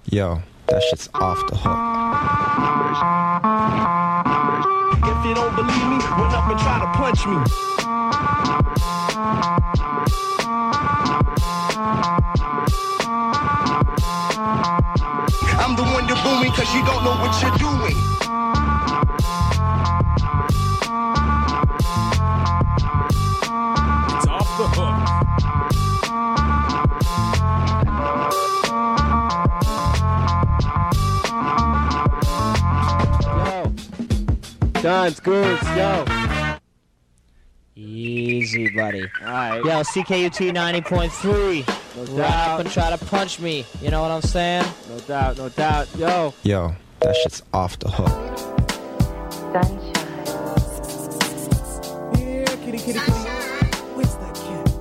Yo, that shit's off the hook. If you don't believe me, run up and try to punch me. I'm the one you're booing cause you don't know what you're doing. It's off the hook. Guns, goods, yo. Easy, buddy. Alright. Yo, CKUT 90.3. No Run up doubt. and try to punch me. You know what I'm saying? No doubt, no doubt. Yo. Yo, that shit's off the hook. Sunshine. Yeah, kitty, kitty, kitty. Where's that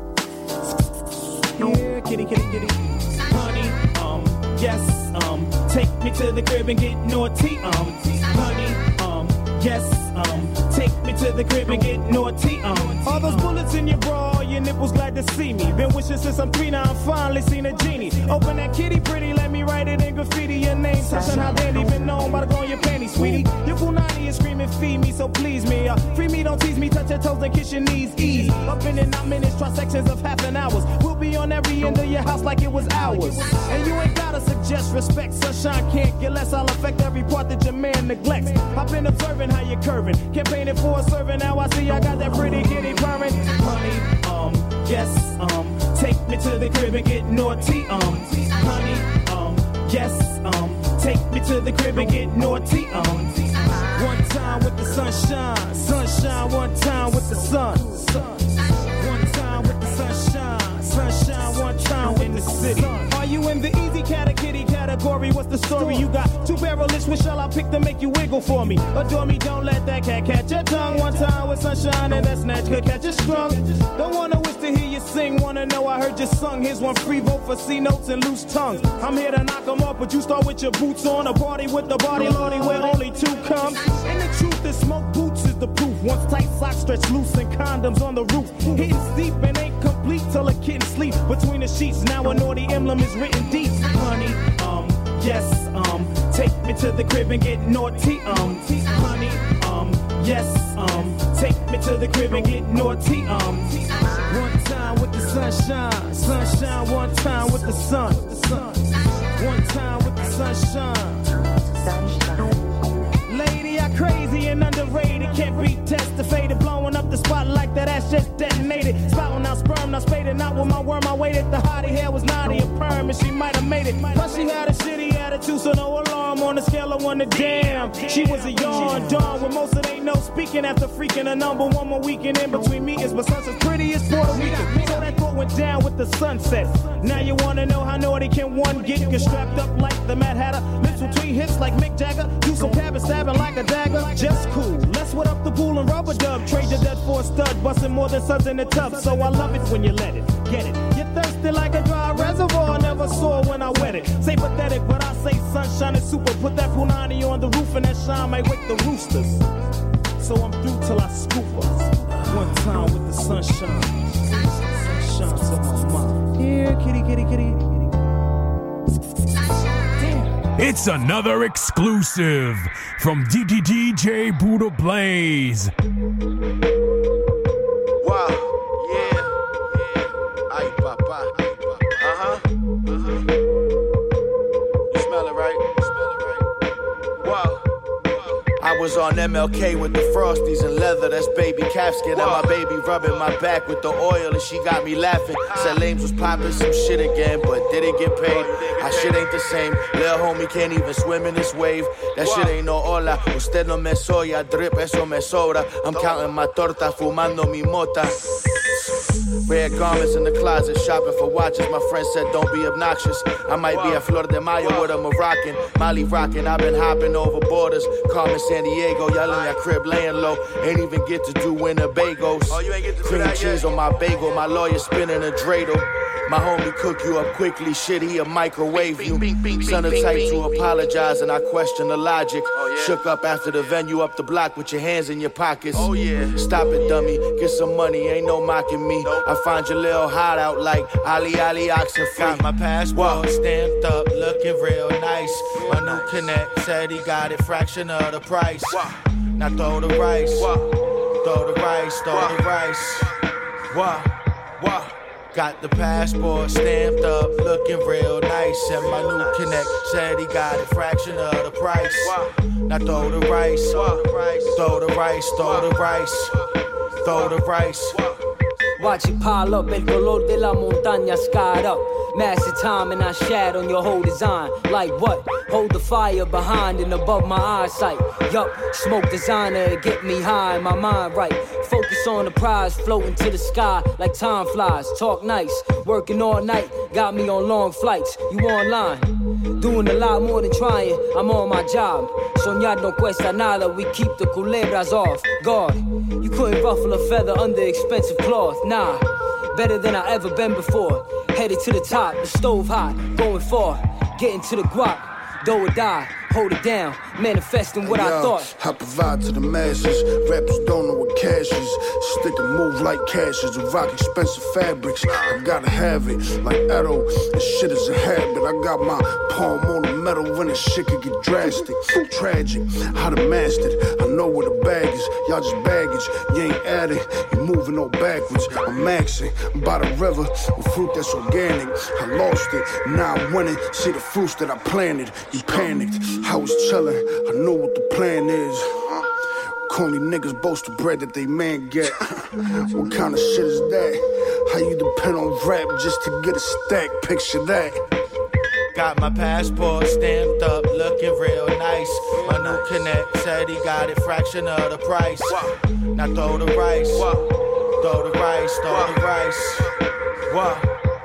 cat? Yeah, kitty, kitty, kitty. Honey, yes, take me to the crib and get naughty, honey, yes, take me to the crib and get naughty, all those bullets in your bra, your nipples glad to see me. Been wishing since I'm 3, now I'm finally seen a genie. Open that kitty pretty, let me write it in graffiti. Your name, touching how dandy, been known by the glow on your panties, sweetie. Your punani is screaming, feed me, so please me. Free me, don't tease me, touch your toes and kiss your knees, ease. Up in and out minutes, try sections of half an hour. We'll be on every end of your house like it was ours. And you ain't gotta suggest respect, sunshine can't get less. I'll affect every part that your man neglects. I've been observing how you're curving, campaigning for a servant. Now I see I got that pretty kitty purring. Honey, yes, take me to the crib and get naughty, honey, yes, take me to the crib and get naughty, one time with the sunshine, sunshine, one time with the sun, one time with the sunshine, sunshine, one time in the city. Are you in the easy kitty category? What's the story? You got 2 barrel-ish, which shall I pick to make you wiggle for me? Adore me, don't let that cat catch your tongue. One time with sunshine and that snatch could catch you strung. Don't wanna wish to hear you sing, wanna know I heard you sung. Here's one free vote for C notes and loose tongues. I'm here to knock them off, but you start with your boots on. A party with the body, lordy, where only 2 come. And the truth is smoke boots is the proof. Once tight socks stretch loose and condoms on the roof. Hitting steep and ain't complete till a kitten sleep between the sheets. Now a naughty emblem is written deep. Honey, yes, take me to the crib and get naughty, honey, yes, take me to the crib and get naughty, one time with the sunshine, sunshine, one time with the sun, one time with the sunshine. Lady, I crazy and underrated, can't be testified, blowing up the spot like that ass just detonated. Spouting out sperm, not spaded, not with my worm. I waited, the hottie hair was naughty, a perm, and she might have made it. Plus she had a shitty attitude, so no alarm on the scale of 1 to damn. She was a yawn, dawn, with most of ain't no speaking after freaking a number 1 more weekend in between meetings. But sunset's pretty as Puerto Rican, so that thought went down with the sunset. Now you wanna know how naughty can one get? Get strapped up like the Mad Hatter, lips between hips like Mick Jagger, do some cabin stabbing like a dagger. Just cool, let's wet up the pool and rubber dub. Trade your dead for a stud, busting more than suds in the tub. So I love it when you let it, get it. You're thirsty like a dry reservoir, never saw when I wet it. Say pathetic, but I say sunshine is super. Put that punani on the roof and that shine might wake the roosters. So I'm through till I scoop us. One time with the sunshine, sunshine to my mind. Here, kitty, kitty, kitty. It's another exclusive from DJ Buddha Blaze. Wow, yeah. Ay, papa. You smell it, right? Wow. I was on MLK with the Frosties and leather, that's baby calfskin. And my baby rubbing my back with the oil and she got me laughing. Said Lames was popping some shit again, but didn't get paid. Our shit ain't the same. Lil' homie can't even swim in this wave. That shit ain't no hola. Usted no me soya, drip eso me sobra. I'm counting my torta, fumando mi mota. Red garments in the closet, shopping for watches. My friend said don't be obnoxious. I might be at Flor de Mayo with a Moroccan. Molly rockin', I've been hopping over borders. Carmen San Diego, y'all in that crib laying low. Ain't even get to do Winnebagos. Cream cheese on my bagel, my lawyer spinning a dreidel. My homie cook you up quickly, shit, he'll microwave you. Son of type to apologize and I question the logic. Shook up after the venue up the block with your hands in your pockets. Stop it, dummy, get some money, ain't no mocking me. I find your little hideout like Ali Oxenfree. Got my passport stamped up, looking real nice. My new connect said he got it fraction of the price. Now throw the rice, throw the rice, throw the rice. Wah. Got the passport stamped up, looking real nice. And my new connect said he got it fraction of the price. Now throw the rice, throw the rice, throw the rice, throw the rice. Watch it pile up, el color de la montaña scarred up. Massive time and I shat on your whole design. Like what? Hold the fire behind and above my eyesight. Yup, smoke designer, get me high in my mind right. Focus on the prize, floating to the sky like time flies. Talk nice, working all night, got me on long flights. You online, doing a lot more than trying. I'm on my job. Soñar no cuesta nada, we keep the culebras off guard. You couldn't ruffle a feather under expensive cloth. Nah, better than I ever been before. Headed to the top, the stove hot, going far. Getting to the guap, do or die. Hold it down, manifesting what I thought. I provide to the masses. Rappers don't know what cash is. Stick and move like cashes and rock expensive fabrics. I gotta have it like Edo. This shit is a habit. I got my palm on the metal when this shit could get drastic. Tragic, how to master it. I know where the bag is. Y'all just baggage. You ain't at it. You moving all backwards. I'm maxing by the river with fruit that's organic. I lost it, now I'm winning. See the fruits that I planted. You panicked. I was chillin', I know what the plan is. Corny niggas boast the bread that they man get. What kind of shit is that? How you depend on rap just to get a stack? Picture that. Got my passport stamped up, looking real nice. My new connect said he got it fraction of the price. Now throw the rice, throw the rice, throw the rice. Wah.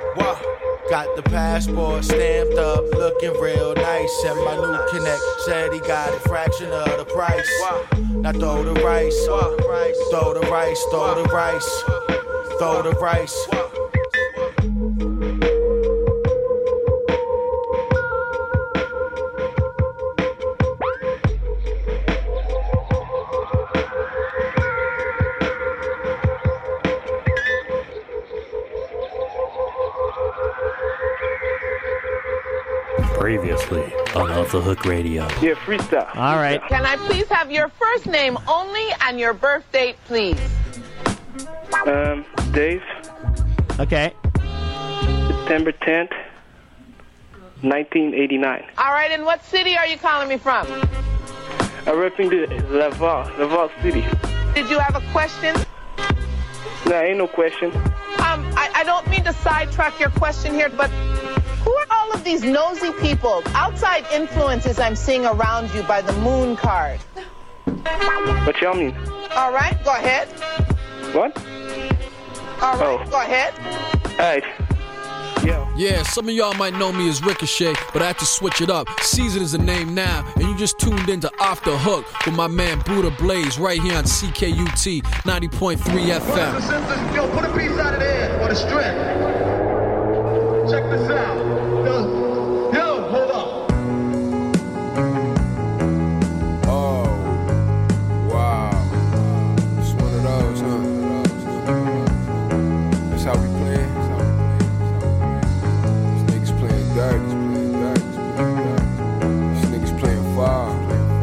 Got the passport stamped up, looking real nice. And my new connect said he got it fraction of the price. Now throw the rice, throw the rice, throw the rice, throw the rice. Previously on Off the Hook Radio. Yeah, freestyle. All right. Can I please have your first name only and your birth date, please? Dave. Okay. September 10th, 1989. All right, and what city are you calling me from? I'm repping Laval City. Did you have a question? No, ain't no question. I don't mean to sidetrack your question here, but who are all of these nosy people, outside influences I'm seeing around you by the moon card? What y'all mean? All right, go ahead. What? All right, go ahead. All right. Yo. Yeah, some of y'all might know me as Ricochet, but I had to switch it up. Season is the name now, and you just tuned into Off the Hook with my man Buddha Blaze right here on CKUT 90.3 FM. Yo, put a piece out of there for the strength. Check this out. Yo, hold up. Oh, wow. It's one of those, huh? That's how we play. These niggas playing dirty. These niggas playing foul.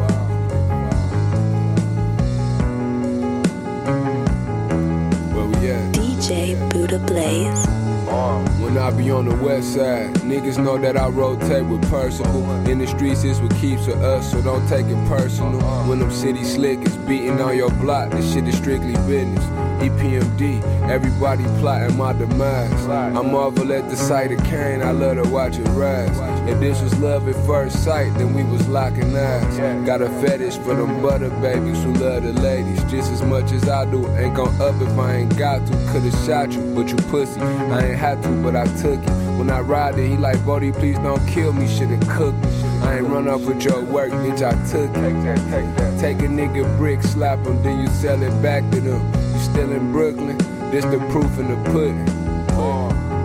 Where we at? DJ Buddha Blaze. When I be on the west side, niggas know that I rotate with Percival. In the streets is what keeps with us, so don't take it personal. When them city slickers beating on your block, this shit is strictly business. EPMD, everybody plotting my demise. I marvel at the sight of Cain, I love to watch it rise. If this was love at first sight, then we was locking eyes. Got a fetish for them butter babies who love the ladies just as much as I do. Ain't gon' up if I ain't got to. Could've shot you, but you pussy. I ain't had to, but I took it. When I ride it, he like, Bodie, please don't kill me, should've cooked me. I ain't run off with your work, bitch, I took it. Take a nigga brick, slap him, then you sell it back to them. You still in Brooklyn, this the proof in the pudding.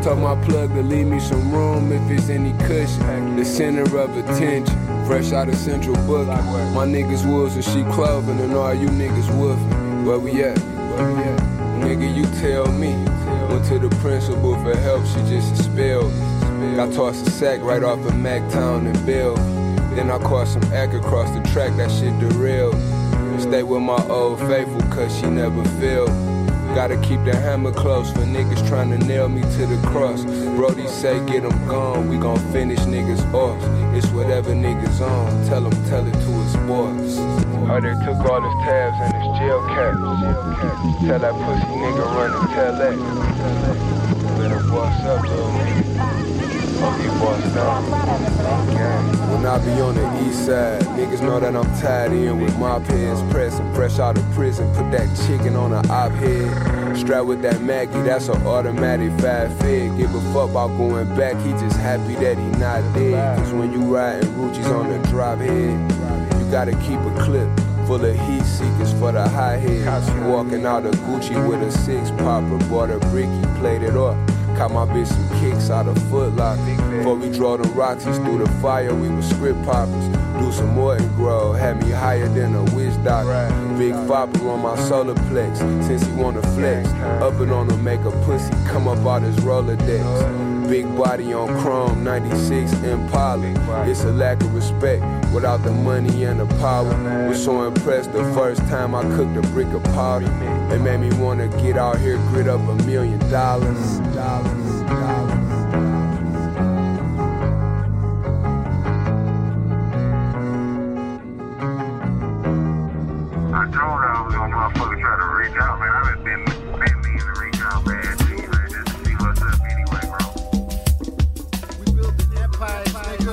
told my plug to leave me some room if it's any cushion. The center of attention, fresh out of Central Booking. My niggas wolves and sheep clothing, and all you niggas woofing. Where we at? Nigga, you tell me. Went to the principal for help, she just expelled me. I tossed a sack right off of Mactown and Bellevue. Then I caught some act across the track, that shit derailed. Stay with my old faithful, cause she never failed. Gotta keep the hammer close for niggas trying to nail me to the cross. Brody say get them gone, we gon' finish niggas off. It's whatever niggas on, tell it to his boss. Oh, they took all his tabs and his jail caps. Tell that pussy nigga run and tell that. Better boss up, little nigga. Hope he boss down. When I be on the east side, niggas know that I'm tied in with my pants pressing. Fresh out of prison, put that chicken on an op head. Strapped with that Maggie, that's an automatic 5-fed. Give a fuck about going back, he just happy that he not dead. Cause when you riding Ruchis on the drop head, you gotta keep a clip full of heat seekers for the high heads. Walking out of Gucci with a 6-popper, bought a bricky, played it off. Caught my bitch some kicks out of Foot Locker. Before we draw the Roxys through the fire, we was script poppers. Do some Morton Grove, had me higher than a witch doctor. Big Fopper on my solar plex, since he wanna flex. Up and on him, make a pussy come up out his Rolodex. Big body on chrome, 96 Impala. It's a lack of respect without the money and the power. Was so impressed the first time I cooked a brick of powder. It made me wanna get out here, grit up $1 million. I told her I was gonna motherfucker try to reach out, man. I've been meaning to reach out, man. Just to see what's up anyway, bro. We built an empire, nigga.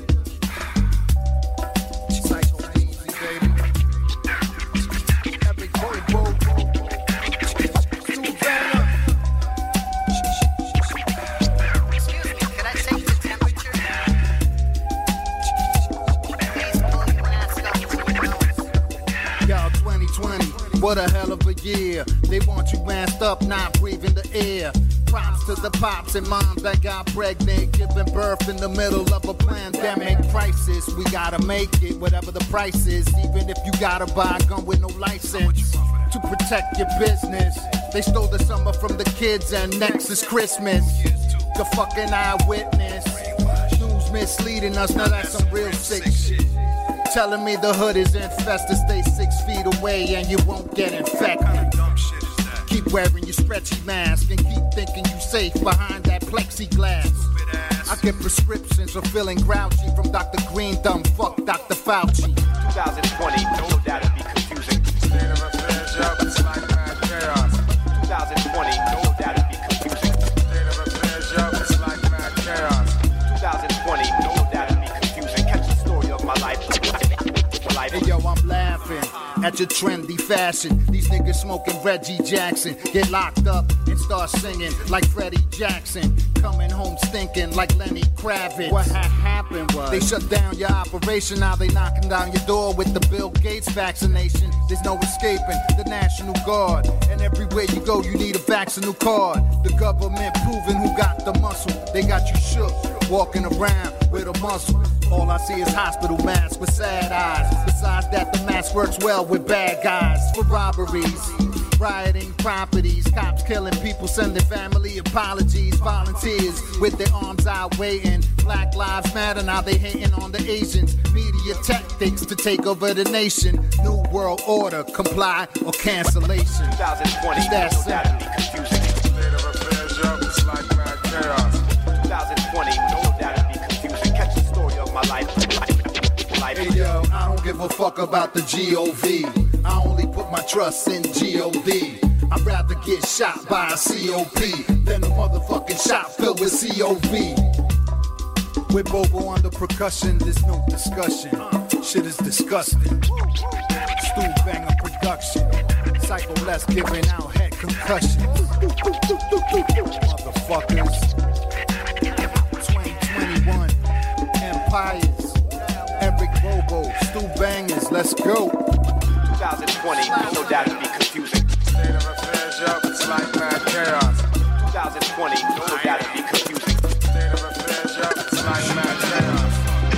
Psycho easy, baby. Epic Bobo. Stu Banner. Excuse me, could I take the temperature? Please pull your mask up to your nose. Y'all 2020, what a hell of a year. They want you masked up, not breathing the air. Props to the pops and moms that got pregnant, giving birth in the middle of a pandemic crisis. We gotta make it, whatever the price is, even if you gotta buy a gun with no license. To protect your business, they stole the summer from the kids and next is Christmas. The fucking eyewitness, news misleading us, now that's some real sick shit. Telling me the hood is infested, stay 6 feet away and you won't get infected. Keep wearing your stretchy mask and keep thinking you safe behind that plexiglass. I get prescriptions for feeling grouchy from Dr. Green, dumb fuck Dr. Fauci. 2020, no doubt it'd be confusing. State of affairs, yup, it's like mad chaos. 2020, no doubt it'd be confusing. State of affairs, yup, it's like mad chaos. 2020, no doubt it'd be confusing. Catch the story of my life. Hey yo, I'm laughing at your trendy fashion. These niggas smoking Reggie Jackson, get locked up and start singing like Freddie Jackson. Coming home stinking like Lenny Kravitz. What had happened was they shut down your operation. Now they knocking down your door with the Bill Gates vaccination. There's no escaping the National Guard, and everywhere you go you need a vaccine card. The government proving who got the muscle. They got you shook, walking around with a muscle. All I see is hospital masks with sad eyes. Besides that, the mask works well with bad guys. For robberies, rioting properties, cops killing people, sending family apologies. Volunteers with their arms out waiting. Black Lives Matter, now they hating on the Asians. Media tactics to take over the nation. New world order, comply or cancellation. 2020, that's no doubt it'd be confusing. State of affairs, yup, it's like mad chaos. 2020, no doubt it'd be confusing. Catch the story of my life. Hey yo, I don't give a fuck about the G.O.V. I only put my trust in G.O.D. I'd rather get shot by a C.O.P. than a motherfucking shot filled with C.O.V. With Bobo on the percussion, there's no discussion. Shit is disgusting. Stu Banger production. Psycho Les giving out head concussions. Motherfuckers. 2021 Empires. Eric Bobo, Stu Bangers, let's go. 2020, no doubt it'd be confusing. State of affairs, yup, it's like mad chaos. 2020, no doubt it'd be confusing. State of affairs, yo, it's like mad chaos.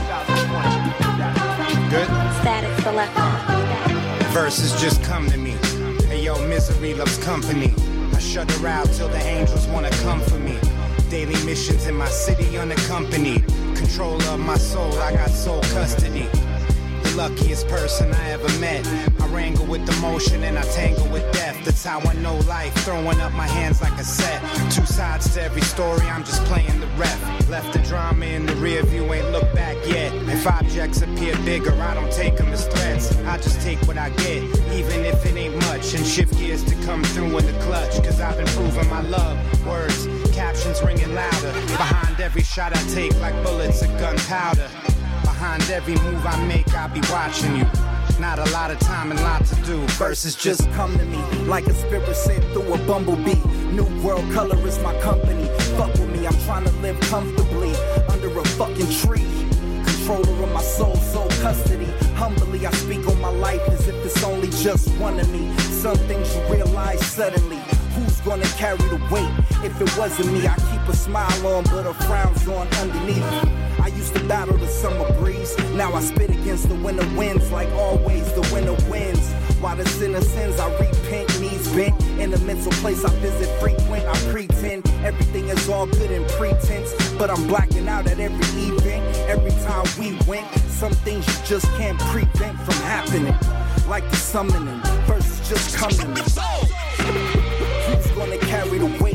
2020, Good? Static Selector. Verses just come to me. Hey yo, misery loves company. I shut her out till the angels wanna come for me. Daily missions in my city unaccompanied. Control of my soul, I got soul custody. The luckiest person I ever met. I wrangle with emotion and I tangle with death. That's how I know life, throwing up my hands like a set. Two sides to every story, I'm just playing the rep. Left the drama in the rear view, ain't looked back yet. If objects appear bigger, I don't take them as threats. I just take what I get, even if it ain't much. And shift gears to come through in the clutch. Cause I've been proving my love. Words, captions ringing louder. Behind every shot I take like bullets of gunpowder. Behind every move I make, I'll be watching you. Not a lot of time and lot to do. Verses just come to me like a spirit sent through a bumblebee. New world color is my company. Fuck with me, I'm trying to live comfortably under a fucking tree. Controller of my soul, soul custody. Humbly, I speak on my life as if it's only just one of me. Some things you realize suddenly. Who's gonna carry the weight? If it wasn't me, I keep a smile on, but a frown's on underneath. I used to battle the summer breeze. Now I spit against the winter winds. Like always, the winter wins. While the sinner sins, I repent, knees bent. In a mental place I visit frequent. I pretend everything is all good in pretense, but I'm blacking out at every event. Every time we went, some things you just can't prevent from happening. Like the summoning, verses just come to me. Who's gonna carry the weight?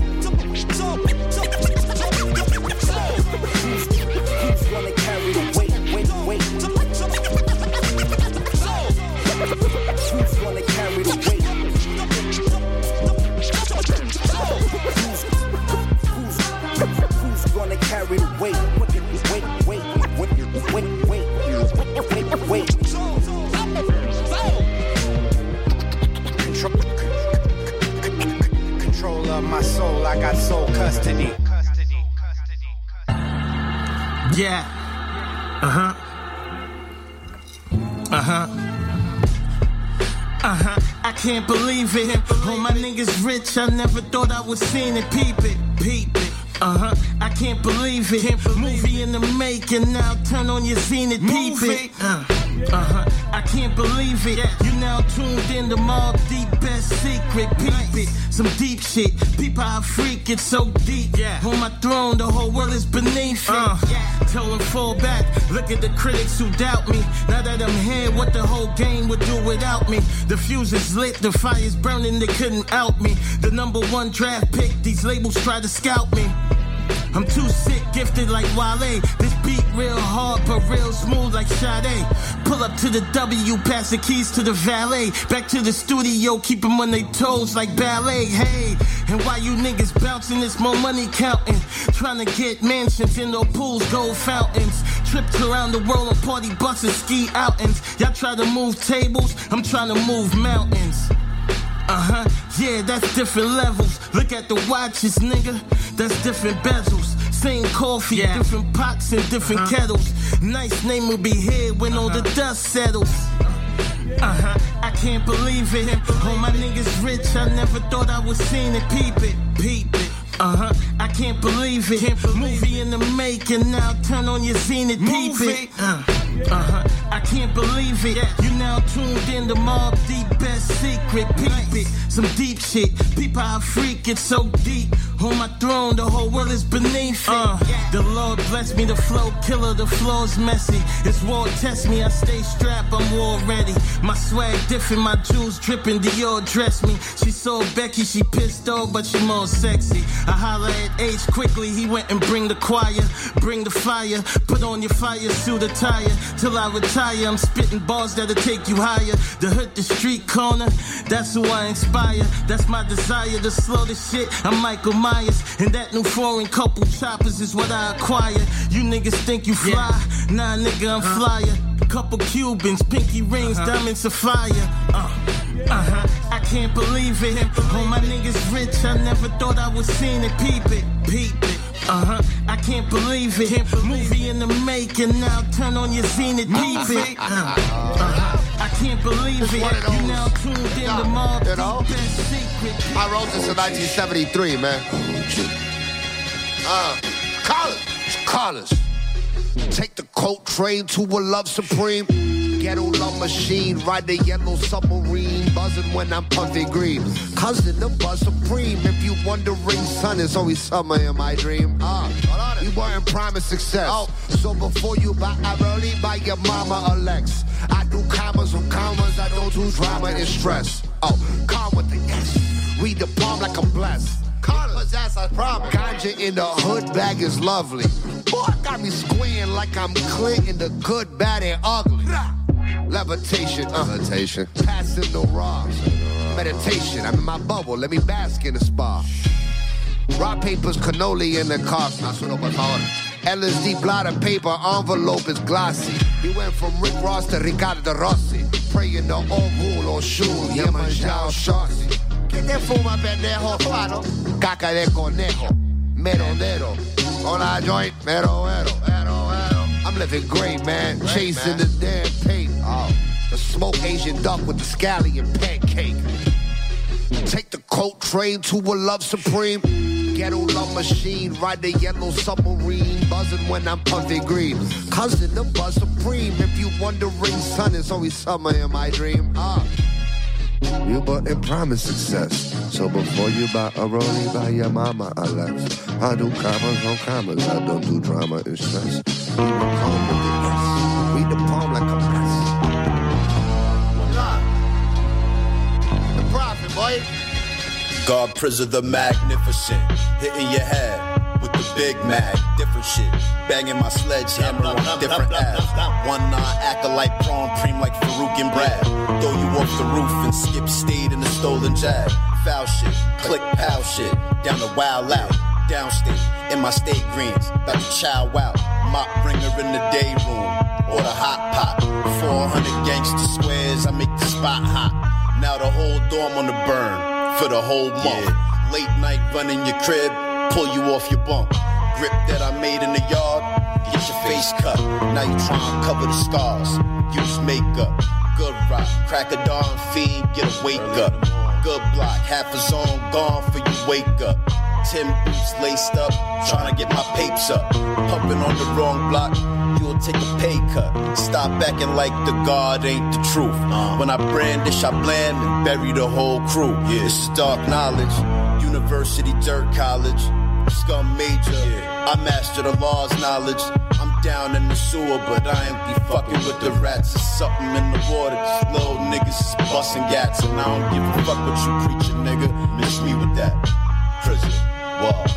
Who's gonna carry the weight? Wait. Who's gonna carry the weight? Who's gonna carry the weight? Wait. Control of my soul, I got soul custody. Yeah. I can't believe it. All my niggas rich, I never thought I was seeing it. Peep it. I can't believe it. Movie in the making now, turn on your Zenith. Peep it. I can't believe it. You now tuned in to Mobb Deep, best secret. Peep it. Some deep shit. Peep how I freak it so deep. On my throne, the whole world is beneath it. Tell them fall back. Look at the critics who doubt me. Now that I'm here, what the whole game would do without me. The fuse is lit, the fire's burning, they couldn't out me. The #1 draft pick, these labels try to scout me. I'm too sick, gifted like Wale. This beat real hard, but real smooth like Sade. Pull up to the W, pass the keys to the valet. Back to the studio, keep them on their toes like ballet. Hey, and why you niggas bouncing, this more money counting. Trying to get mansions, indoor pools, gold fountains. Trips around the world on party buses, ski outings. Y'all try to move tables, I'm trying to move mountains. Yeah, that's different levels. Look at the watches, nigga. That's different bezels. Same coffee, different pots and different kettles. Nice name will be here when all the dust settles. I can't believe it. All my niggas rich, I never thought I was seeing it. Peep it. I can't believe it. Movie in the making now, turn on your Zenith. Peep it. I can't believe it. You now tuned in to Mobb Deep, best secret. Peep it. Some deep shit. Peep how I freak it so deep. On my throne, the whole world is beneath it. The Lord bless me, the flow killer, the flow's messy. It's war, test me, I stay strapped, I'm war ready. My swag different, my jewels dripping, Dior dress me. She saw Becky, she pissed off, but she more sexy. I holla at H quickly, he went and bring the choir. Bring the fire, put on your fire suit attire. Till I retire, I'm spitting bars that'll take you higher. The hood, the street corner, that's who I inspire. That's my desire to slow the shit, I'm Michael Myers. And that new foreign couple choppers is what I acquire. You niggas think you fly, nah nigga I'm flyer. Couple Cubans, pinky rings, diamond sapphire. I can't believe it. All my niggas rich, I never thought I was seeing it. Peep it. I can't believe it. Movie in the making now, turn on your Zenith. Peep it. I I can't believe it. You now tuned in to Mob Deep Best Secret. I wrote this in 1973, man. College. Take the coat train to a love supreme. Ghetto love machine, ride the yellow submarine. Buzzing when I'm puffy green. Cousin the buzz supreme. If you wondering, son, it's always summer in my dream. We weren't promised success. So before you buy, I really buy your mama a Lex. I do commas on commas, I don't do drama and stress. Calm with the S. Read the palm like I'm blessed. Possess, I promise. Ganja in the hood bag is lovely. Boy, got me squealing like I'm Clinton, the good, bad, and ugly. Levitation, passing no raw. Meditation, I'm in my bubble, let me bask in the spa. Rock papers, cannoli in the coffee. LSD blotter paper, envelope is glossy. We went from Rick Ross to Ricardo Rossi. Praying the Ogul or Shul, Yemanjao Shossi. Que te fuma, pendejo, fano? Caca de conejo, merodero. Hola, joint, mero. I'm living great, man. Chasing the damn paint. The smoke Asian duck with the scallion pancake. Take the coat train to a love supreme. Ghetto love machine, ride the yellow submarine. Buzzing when I'm puffy green. Cousin the buzz supreme. If you wondering, son, it's always summer in my dream. You bought promise success. So before you buy a rollie, buy your mama a Lex. I do commas on commas, I don't do drama and stress. Read the palm with the S. Read the palm like a mess. The prophet, boy. God Prizzer the Magnificent, hitting your head with the Big Mag, different shit. Banging my sledgehammer on different apps. 1-9 acolyte prom cream like Farouk and Brad. Throw you off the roof and skip stayed in the stolen jag. Foul shit, click pow shit, down the wild out. Downstate, in my state greens, about to chow out. Mop bringer in the day room, or the hot pot. 400 gangster squares, I make the spot hot. Now the whole dorm on the burn. For the whole month, late night running your crib, pull you off your bunk. Grip that I made in the yard, get your face cut. Now you trying to cover the scars, use makeup. Good rock, crack a dawn fiend, get a wake up. Good block, half a zone gone for you wake up. 10 boots laced up, trying to get my papes up. Pumping on the wrong block, you'll take a pay cut. Stop acting like the God ain't the truth. When I brandish, I bland and bury the whole crew. This is dark knowledge, University Dirt College. Scum major, I master the law's knowledge. I'm down in the sewer, but I ain't be fucking with the rats. There's something in the water, these little niggas is busting gats. And I don't give a fuck what you preaching, nigga. Miss me with that. Prison, wall.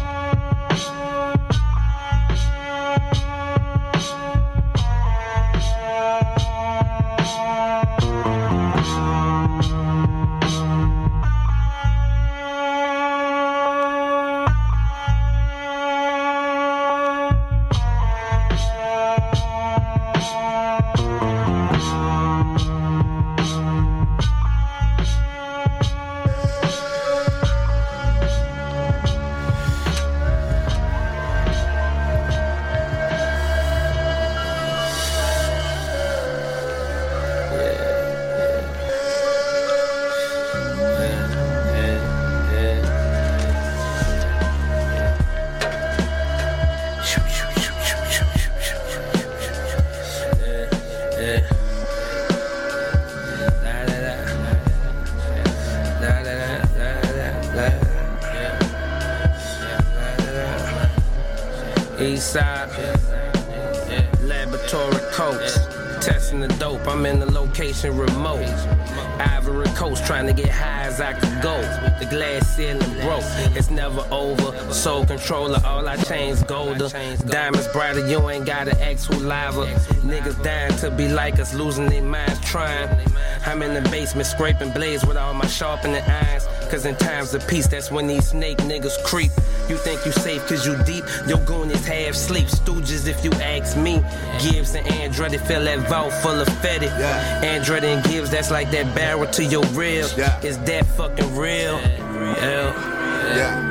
Eastside, laboratory coats, testing the dope. I'm in the location remote. Ivory Coast, trying to get high as I could go. The glass ceiling broke, it's never over. Soul controller, all I change golder. Diamonds brighter, you ain't gotta ask who liver. Niggas dying to be like us, losing their minds trying. I'm in the basement scraping blades with all my sharpening irons. Cause in times of peace, that's when these snake niggas creep. You think you safe cause you deep, your goon is half sleep. Stooges if you ask me. Gibbs and Andretti fill that vault full of Fetty. Andretti and Gibbs, that's like that barrel to your rib. Is that fucking real?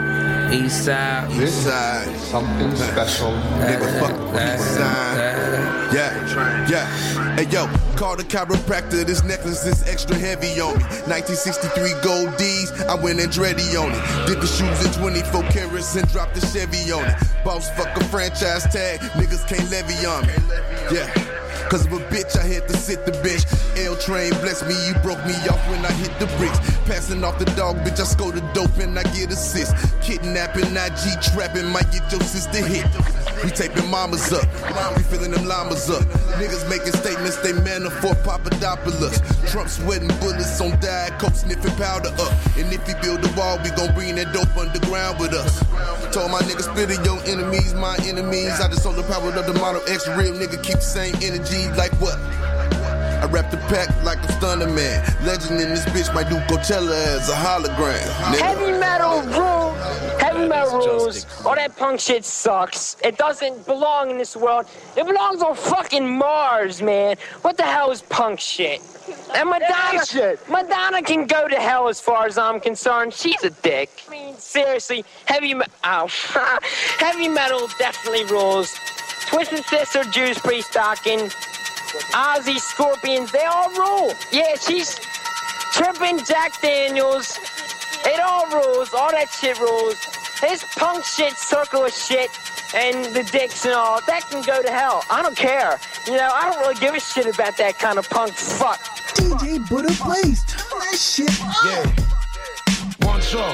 East side. East side. Something special. Nigga, fuck East side. Yeah. Hey, yo, call the chiropractor. This necklace is extra heavy on me. 1963 gold D's. I went Andretti on it. Did the shoes in 24 carats and dropped the Chevy on it. Boss fuck a franchise tag. Niggas can't levy on me. Yeah. Cause of a bitch, I had to sit the bench. L-Train bless me, you broke me off when I hit the bricks. Passing off the dog, bitch, I score the dope and I get assist. Kidnapping, IG trapping, might get your sister hit. We taping mamas up, we filling them llamas up. Niggas making statements, they manna for Papadopoulos. Trump sweating bullets on Diet Coke, sniffing powder up. And if he build a wall, we gon' bring that dope underground with us. Told my niggas, spit it, your enemies, my enemies. I just sold the power of the Model X, real nigga keep the same energy. Like what? I rap the pack like a stunner man. Legend in this bitch might do Coachella as a hologram. Nigga. Heavy metal rules. Heavy metal rules. All that punk shit sucks. It doesn't belong in this world. It belongs on fucking Mars, man. What the hell is punk shit? And Madonna can go to hell as far as I'm concerned. She's a dick. I mean, seriously, heavy metal definitely rules. Twisted Sister, Judas Priest, Stocking, Ozzy, Scorpions, they all rule. Yeah, she's tripping, Jack Daniels. It all rules. All that shit rules. This punk shit, circular shit, and the dicks and all, that can go to hell. I don't care. You know, I don't really give a shit about that kind of punk fuck. DJ Buddha Blaze, turn that shit up. Yeah. Once all.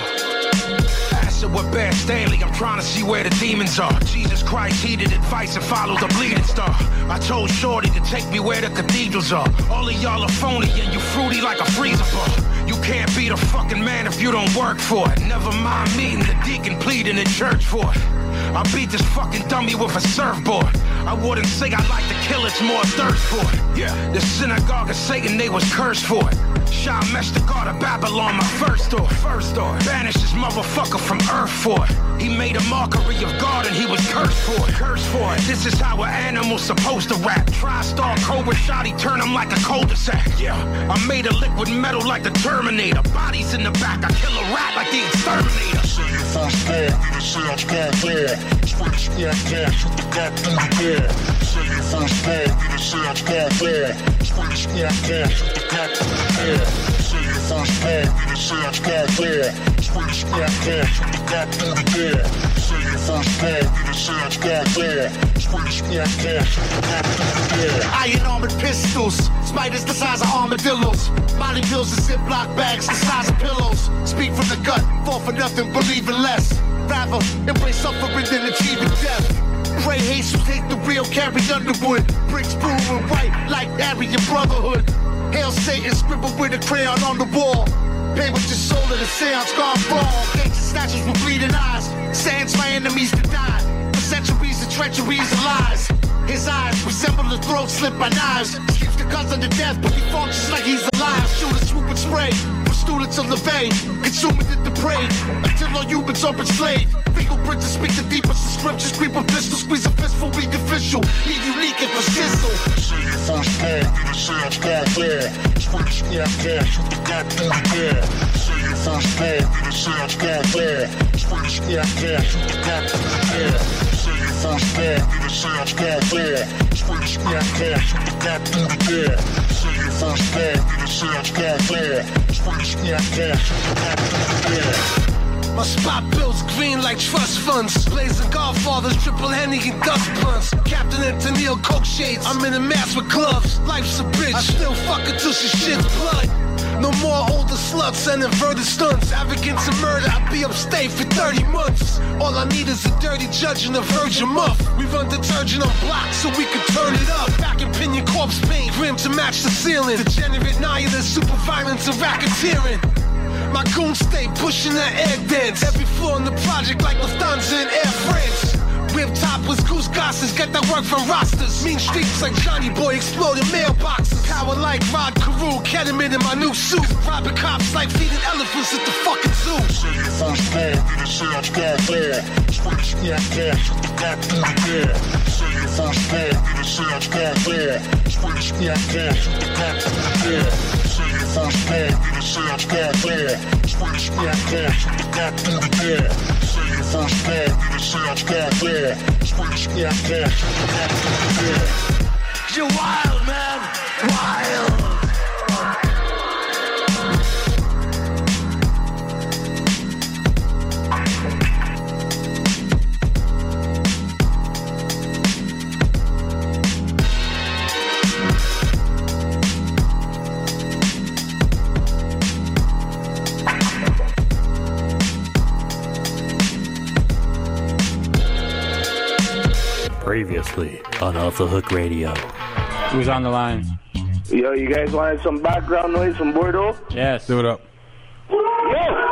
Acid with Bear Stanley, I'm trying to see where the demons are. Jesus Christ heeded advice and followed the bleeding star. I told Shorty to take me where the cathedrals are. All of y'all are phony and you fruity like a freezer bar. You can't be the fucking man if you don't work for it. Never mind meeting the deacon pleading in church for it. I beat this fucking dummy with a surfboard. I wouldn't say I like to kill, it's more thirst for it. Yeah, the synagogue of Satan, they was cursed for it. Shah meshed the god of Babylon, my first door. Banished this motherfucker from earth for it. He made a mockery of God and he was cursed for it. This is how an animal's supposed to rap. Tri-star Cobra shot, he turned him like a cul-de-sac. Yeah, I made a liquid metal like the Terminator. Bodies in the back, I kill a rat like the exterminator. Say your first ball, you sounds gone there. Spray the squad car, shoot the cop through the door. Say your first ball, you sounds gone there. Spray the squad car, shoot the cop through the door. Say your first ball, you sounds gone there. Spray the squad car, shoot the cop through the door. Say your first ball, you sounds gone there. Spray the squad car, shoot the cop through the door. Iron armored pistols, spiders the size of armadillos. Molly pills and Ziploc bags the size of pillows. Speak from the gut, fall for nothing, believe in less. Rather embrace suffering than achieving death. Pray Jesus take the real, carry Underwood. Bricks blue and white like Aryan Brotherhood. Hail Satan, scribbled with a crayon on the wall. Pay with your soul in the seance gone wrong. Gangster snatchers with bleeding eyes. Sands my enemies to die. For centuries of treacheries and lies. His eyes resemble the throat slit by knives. Sleeps the guns under death, but he functions like he's alive. Shooters swoop and spray. From students of the vein, consuming the depraved. Until all humans are enslaved. Fingerprints speak the deepest of scriptures. Creep a pistol, squeeze a fistful, read official. Be unique and persistent. Say your first ball, you sounds gone there. Spray the squad car, shoot the cop through the door. Say your first ball, you sounds gone there. Spray the squad car, shoot the cop through the door. Say your first ball, you sounds gone there. Spray the squad car, shoot the cop through the door. Say your first ball, you sounds gone there. Spray the squad car, shoot the cop through the door. My spot bills green like trust funds. Blazing Godfathers, triple Henny and dust blunts. Captain and Tennille Coke shades. I'm in a mask with gloves. Life's a bitch. I still fuck her till she shits blood. No more older sluts and inverted stunts. Advocates of murder, I'll be upstate for 30 months. All I need is a dirty judge and a virgin muff. We run detergent on blocks so we can turn it up. Back in pinion corpse paint, grim to match the ceiling. Degenerate nihilist, super violence and racketeering. My goons stay pushing that air dance. Every floor in the project like Lufthansa and Air France. Whip topless goose gossers, get that work from rosters. Mean streets like Johnny Boy exploding mailboxes. Power like Rod Carew, ketamine in my new suit. Robbing cops like feeding elephants at the fucking zoo. Say your first ball, you sounds gone there. Spray the squad car, shoot the cop through the door. Say your first ball, you sounds gone there. Spray the squad car, shoot the cop through the door. Say your first ball, you sounds gone there. Spray the squad car, shoot the cop through the door. Say your first ball, get a sound squad ball. Spray the squad ball, shoot the cop through the wall. You're wild, man. Wild. Previously on Off the Hook Radio. Who's on the line? Yo, you guys wanted some background noise from Bordeaux? Yes. Do it up. Yo!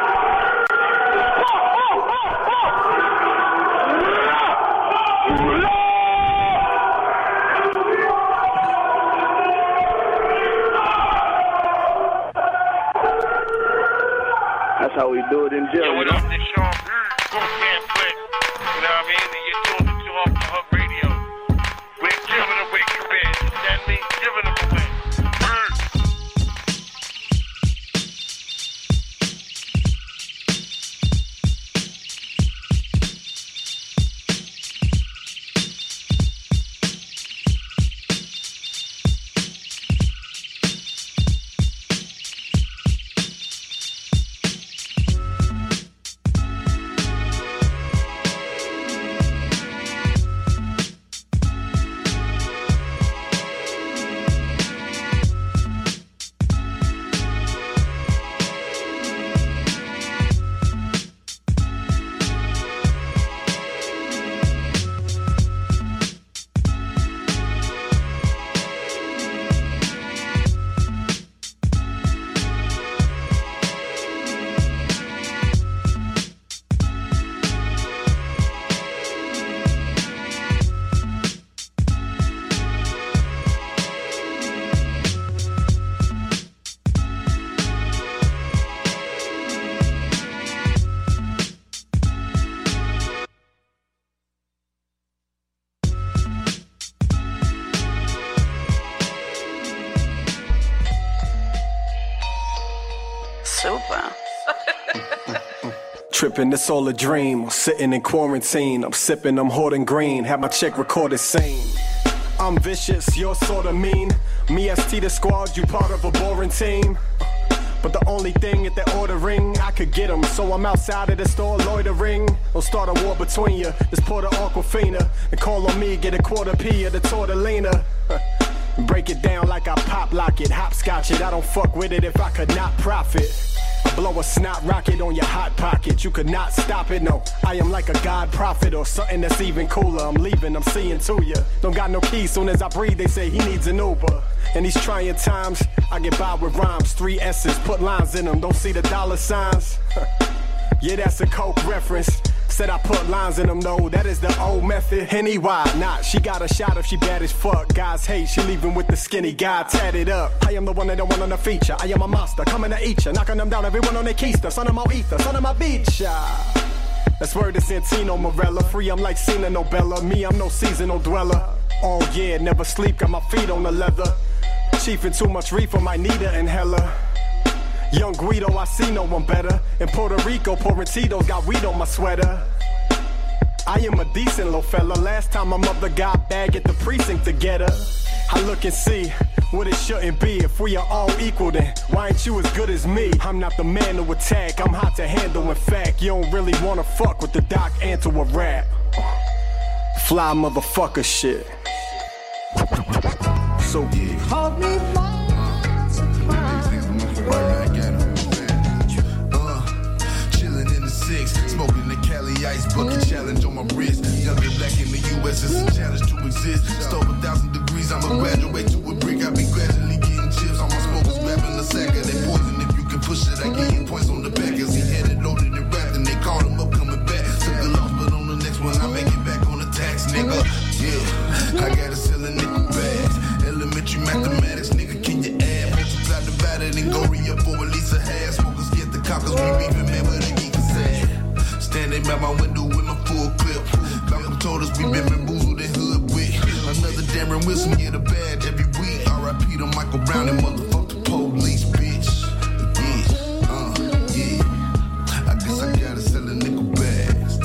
That's how we do it in jail. Yo, what up, this Sean Go Can't Quit. You know what I mean? And you're tuned into Off the Hook Radio. We're giving away careers. Understand me? Giving them away. Super. Tripping, it's all a dream. Sitting in quarantine, I'm sipping, I'm hoarding green. Have my chick recorded scene. I'm vicious, you're sorta mean. Me, ST the squad, you part of a boring team. But the only thing at the ordering, I could get them. So I'm outside of the store loitering. Don't start a war between you. Just pour the Aquafina and call on me, get a quarter P of the Tortellina. Break it down like I pop lock it, hopscotch it. I don't fuck with it if I could not profit. I blow a snot rocket on your hot pocket. You could not stop it, no. I am like a god prophet or something that's even cooler. I'm leaving, I'm seeing to you. Don't got no keys, soon as I breathe, they say he needs an Uber. In these trying times, I get by with rhymes. 3 S's, put lines in them, don't see the dollar signs. Yeah, that's a Coke reference. Said I put lines in them, though, that is the old method. Henny, why not? She got a shot if she bad as fuck. Guys hate, she leaving with the skinny guy tatted up. I am the one that don't want on the feature. I am a monster, coming to eat ya. Knocking them down, everyone on their keister. Son of my ether, son of my beach. That's word to Santino Morella. Free, I'm like Cena Nobella. Me, I'm no seasonal dweller. Oh yeah, never sleep, got my feet on the leather. Chiefing too much reefer, might need an inhaler. Young Guido, I see no one better. In Puerto Rico, pouring Tito's, got weed on my sweater. I am a decent little fella. Last time my mother got back at the precinct together. I look and see what it shouldn't be. If we are all equal, then why ain't you as good as me? I'm not the man to attack, I'm hot to handle. In fact, you don't really wanna fuck with the Doc Anto a rap. Fly motherfucker shit. So yeah. Call me chilling in the 6, smoking the Cali Ice bucket challenge on my wrist. Younger black in the US, it's a challenge to exist. Stove 1,000 degrees, I'ma graduate to a brick. I be gradually getting chips. All my smokers grabbing the sack of that poison. If you can push it, I get you points on the back. As he had it loaded and wrapped, and they called him up coming back. Took the loss, but on the next one, I make it back on the tax, nigga. Yeah, I gotta sell a nickel bags. Elementary mathematics, nigga, can you add? Multiply, divide it, and go re-up for at least a half. Smokers get the cockers, we beefing, man, but they geek is sad. Standing by my window with my full clip. Malcolm told us we been bamboozled and hood with. Another Darren Wilson get a badge every week. R.I.P. to Michael Brown and motherfuck the police, bitch. Yeah, I guess I gotta sell a nickel bags.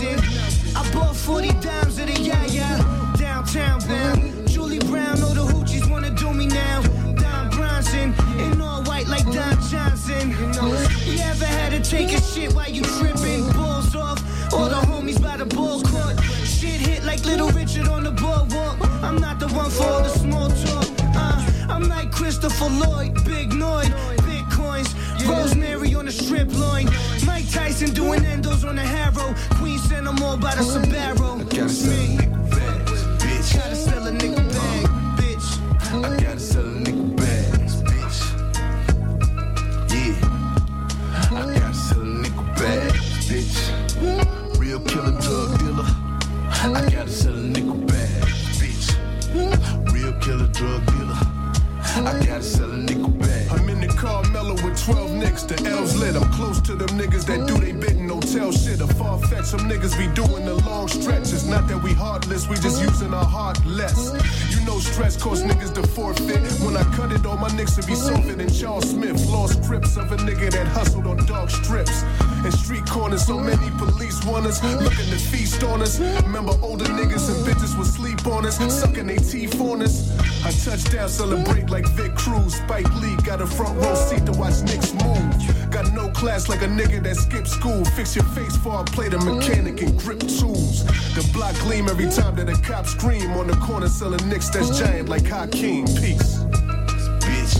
melted. I bought 40 dimes at a yeah. Downtown bound. Julie Brown, all the hoochies wanna do me now. Don Bronson, in all white like Don Johnson. You ever had to take a shit while you tripping? Balls off, all the homies by the ball court. Shit hit like Little Richard on the boardwalk. I'm not the one for all the small talk. I'm like Christopher Lloyd, Big Noid, Bitcoins, Rosemary on the strip loin. Mike Tyson doing endos on the Harrow. Queen sent them all by the Sbarro. I gotta sell a nickel bag, bitch. Gotta sell a nickel bag, bitch. I gotta sell a nickel bags, bitch. Yeah. I gotta sell a nickel bags, bitch. Real killer drug dealer. I gotta sell a nickel bags, bitch. Real killer drug dealer. I gotta sell a nickel bag. I'm in the Carmelo with 12 nicks, the L's lit. I'm close to them niggas that do they bidding, no tell shit. A far-fetched, some niggas be doing the long stretches. Not that we heartless, we just using our heart less. You know stress cost niggas to forfeit. When I cut it, all my nicks would be softer than Charles Smith. Lost crips of a nigga that hustled on dark strips. In street corners, so many police want us, looking to feast on us. Remember older niggas and bitches would sleep on us, sucking their teeth on us. I touch down, celebrate like Vic Cruz. Spike Lee got a front row seat to watch Knicks move. Got no class like a nigga that skipped school. Fix your face before I play the mechanic and grip tools. The block gleam every time that a cop scream. On the corner selling Knicks that's giant like Hakeem. Peace. Bitch.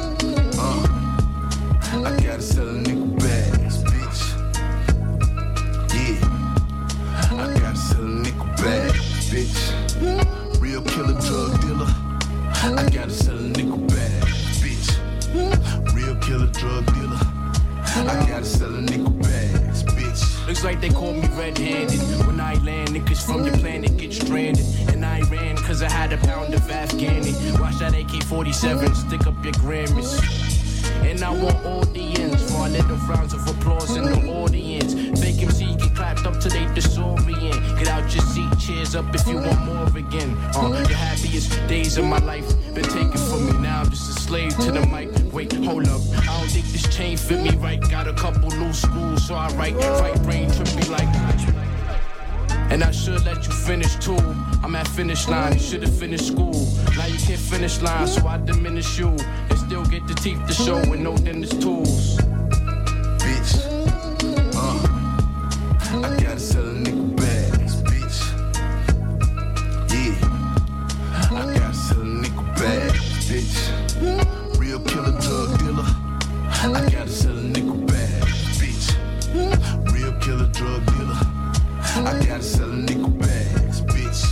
I gotta sell a nickel bags, bitch. Yeah. I gotta sell a nickel bags, bitch. Real killer drug dealer. I gotta sell a nickel bags, bitch. Real killer drug dealer. I gotta sell a nickel bags, bitch. Looks like they call me red-handed. When I land, niggas from your planet get stranded. And I ran cause I had a pound of Afghani. Watch that AK-47, stick up your Grammys. And I want audience for a little rounds of applause in the audience. Fake MC get clapped up till they disorient. Get out your seat, cheers up if you want more again. The happiest days of my life been taken from me. Now I'm just a slave to the mic. Wait, hold up, I don't think this chain fit me right. Got a couple loose screws, so I write. Right brain trip me like. And I should let you finish too. I'm at finish line, you should've finished school. Now you can't finish line, so I diminish you. And still get the teeth to show with no dentist tools. Bitch. I gotta sell a nickel bags, bitch. Yeah. I gotta sell a nickel bags, bitch. Real killer drug dealer. I gotta sell a nickel bags, bitch. Real killer drug dealer. I gotta sell a nickel bags, bitch.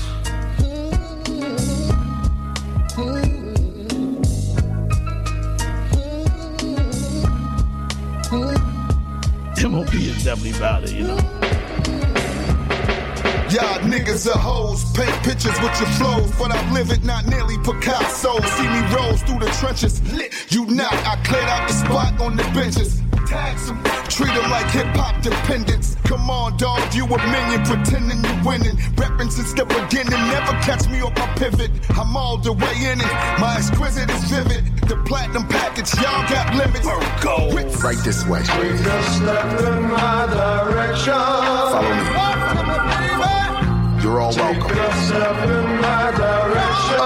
MOP is definitely about it, you know. Y'all niggas are hoes, paint pictures with your flows, but I live it, not nearly Picasso. See me rose through the trenches, lit, you not. I cleared out the spot on the benches. Tax them, treat them like hip-hop dependents. Come on, dog, you a minion, pretending you winning. Reppin' since the beginning, never catch me off my pivot. I'm all the way in it, my exquisite is vivid. The platinum package, y'all got limits. Go right this way. Take a step in my direction. Follow me. You're all welcome. Take a step in my direction.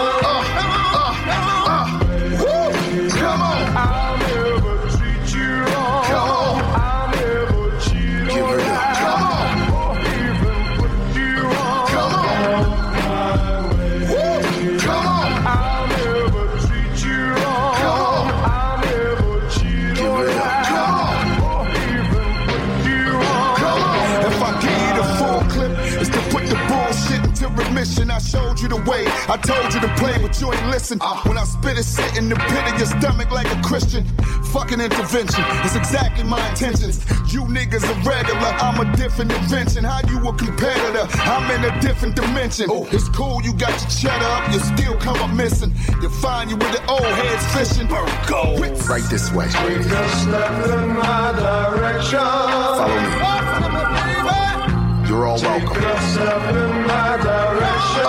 Come on. I'll never treat you wrong. Come on. I'll never cheat Give or it up. lie. Come on. Or even put you on. Come on. My way. Come on. I'll never treat you wrong. Come on. I'll never cheat Give or it up. lie. Come on. Or even put you on. Come on. If I give you the full clip, it's to put the bullshit into remission. I showed you the way. I told you to play, but you ain't listen. When I spit it, sit in the pit of your stomach like a Christian. Fucking intervention. It's exactly my intentions. You niggas are regular. I'm a different invention. How you a competitor? I'm in a different dimension. It's cool, you got your cheddar up, you still come up missing. You'll find you with the old heads fishing. Go right this way. Take a step in my direction. Follow me. You're all welcome. Take a step in my direction.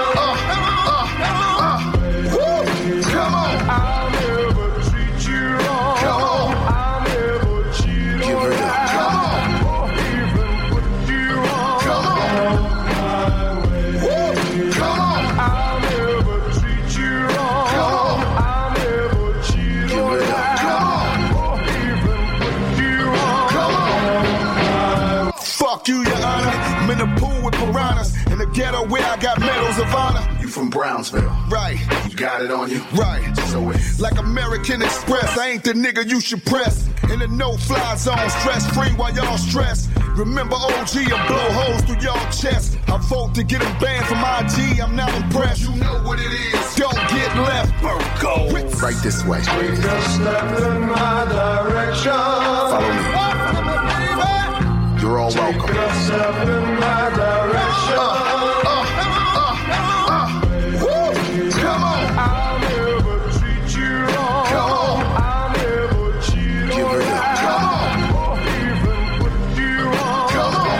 Come on. I'll never treat you wrong. Come on. I'll never cheat Give or it up. lie. Come on. Or even put you on. Fuck you, your honor. I'm in the pool with piranhas. In the ghetto where I got medals of honor. You from Brownsville. Right. You got it on you. Right. So it's like American Express. I ain't the nigga you should press. In the no-fly zone, stress-free while y'all stress. Remember OG and blow holes through y'all chest. I vote to get him banned from IG. I'm not impressed. You know what it is. Don't get left. Go. Right this way. Take a step in my direction. Follow me. You're all welcome. Take a step in my direction. Come on. I'll never treat you wrong. Come on. I'll never cheat Give on it up. Come on. or even put you on. Come on.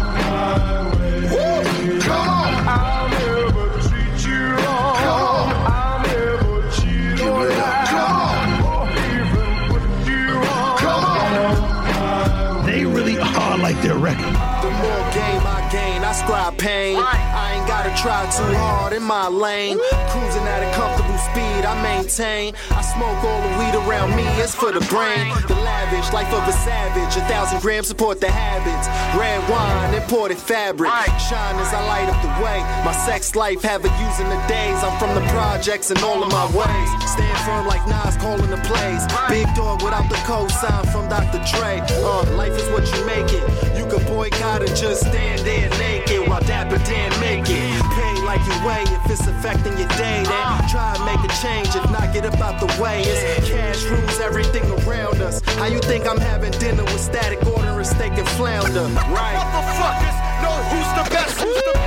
Come on. I'll never treat you wrong. Come on. I'll never cheat Give on it up. Come on. or even put you on. Come on. They really are like their record. The more game I gain, I scribe pain. I ain't gotta try too hard in my lane. Cruising at a comfortable speed, I maintain. I smoke all the weed around me, it's for the brain. The lavish life of a savage, 1,000 grams support the habits. Red wine, imported fabric. Shine as I light up the way. My sex life have it using the days. I'm from the projects and all of my ways. Stand firm like Nas calling the plays. Big dog without the cosign from Dr. Dre. Life is what you make it. You can boycott and just stand there naked while Dapper Dan make it. Pay like you weigh if it's affecting your day. Then try and make a change. If not, get up out the way. It's cash rules everything around us. How you think I'm having dinner with static ordering steak and flounder? Right. Motherfuckers know who's the best. Who's the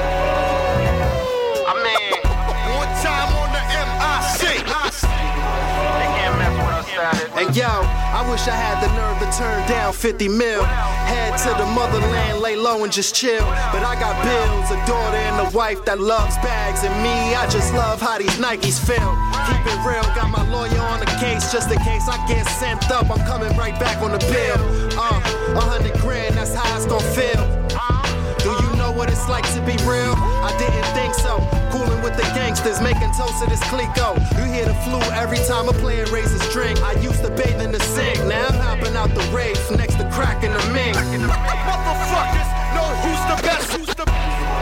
I mean, one time on the MIC. They can't mess with us, static. And yo, I wish I had the nerve to turn down 50 mil. Head to the motherland, lay low and just chill. But I got bills, a daughter and a wife that loves bags. And me, I just love how these Nikes feel. Keep it real, got my lawyer on the case. Just in case I get sent up, I'm coming right back on the bill. 100 grand, that's how it's gonna feel. Do you know what it's like to be real? I didn't think so. Cooling with the gangsters, making toast to this clico. You hear the flu every time a player raises drink. I used to bathe in the sink, now I'm hopping out the rave next to crack in the mink. Motherfuckers know who's the best. Who's the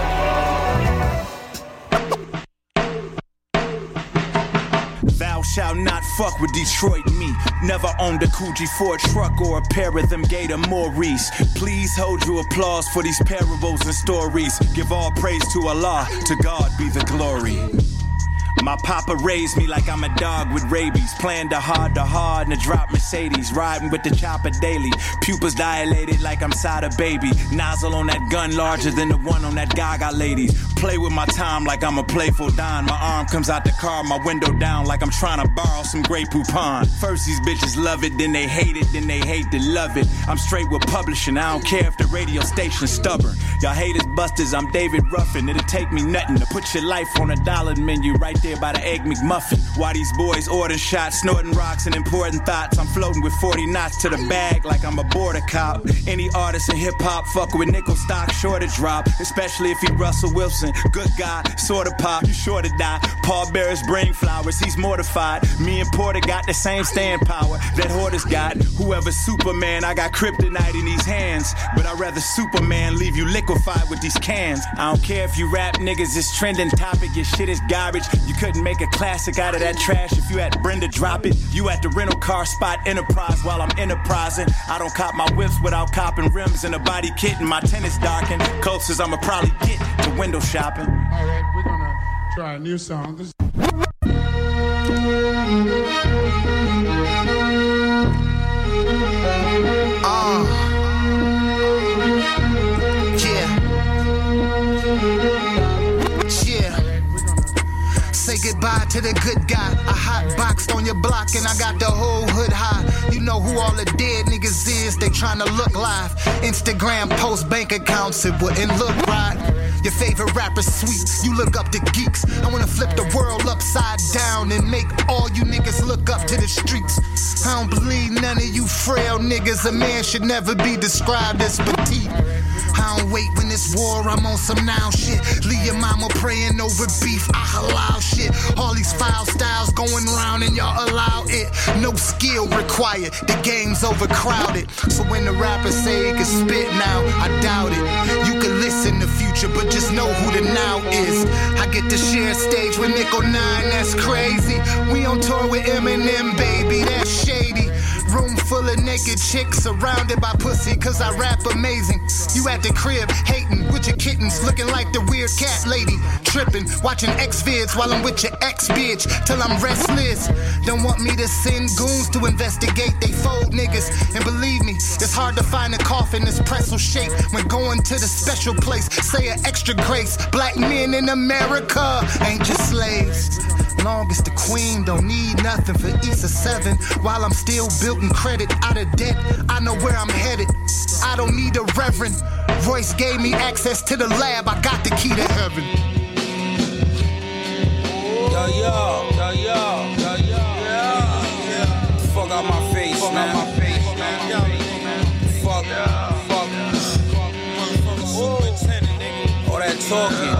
Thou shalt not fuck with Detroit me. Never owned a Coogee Ford truck or a pair of them Gator Maurice. Please hold your applause for these parables and stories. Give all praise to Allah, to God be the glory. My papa raised me like I'm a dog with rabies. Playing the hard in a drop Mercedes. Riding with the chopper daily. Pupils dilated like I'm Sada baby. Nozzle on that gun larger than the one on that Gaga ladies. Play with my time like I'm a playful Don. My arm comes out the car, my window down like I'm trying to borrow some Grey Poupon. First these bitches love it, then they hate it, then they hate to love it. I'm straight with publishing, I don't care if the radio station's stubborn. Y'all haters busters, I'm David Ruffin. It'll take me nothing to put your life on $1 menu right there by the Egg McMuffin. Why these boys ordering shots, snorting rocks and important thoughts. I'm floating with 40 knots to the bag like I'm a border cop. Any artist in hip-hop fuck with nickel stock, sure to drop. Especially if he Russell Wilson. Good guy, sorta pop, you sure to die. Paul Bearer's brain flowers, he's mortified. Me and Porter got the same stand power that Hoarders got. Whoever's Superman, I got kryptonite in these hands. But I'd rather Superman leave you liquefied with these cans. I don't care if you rap niggas, it's trending topic. Your shit is garbage. You couldn't make a classic out of that trash if you had Brenda drop it. You at the rental car spot Enterprise while I'm enterprising. I don't cop my whips without copping rims and a body kit and my tennis darkened. Closest I'ma probably get to window shopping. Alright, we're gonna try a new song. This Say goodbye to the good guy. I hot boxed on your block and I got the whole hood high. You know who all the dead niggas is, they tryna look live. Instagram post bank accounts, it wouldn't look right. Your favorite rapper's sweet, you look up to geeks. I wanna flip the world upside down and make all you niggas look up to the streets. I don't believe none of you frail niggas. A man should never be described as petite. I don't wait when it's war, I'm on some now shit. Leave your mama praying over beef, I halal shit. All these foul styles going round and y'all allow it. No skill required, the game's overcrowded. about it. So when the rappers say he can spit now, I doubt it. You can listen to Future, but just know who the now is. I get to share stage with Nickel 9, that's crazy. We on tour with Eminem, baby, that's shady. Room full of naked chicks surrounded by pussy, cause I rap amazing. You at the crib, hating with your kittens, looking like the weird cat lady. Tripping, watching X-vids while I'm with your ex-bitch, till I'm restless. Don't want me to send goons to investigate, they fold niggas. And believe me, it's hard to find a coffin that's pretzel shape when going to the special place. Say an extra grace, black men in America ain't just slaves. Long as the queen don't need nothing for East of 7. While I'm still building credit out of debt, I know where I'm headed. I don't need a reverend. Royce gave me access to the lab, I got the key to heaven. Yo, yo, yo, yo, yo, yo, yeah. Fuck out my face, fuck man. Out my face, man. Fuck, fuck. Superintendent, nigga. All that talking,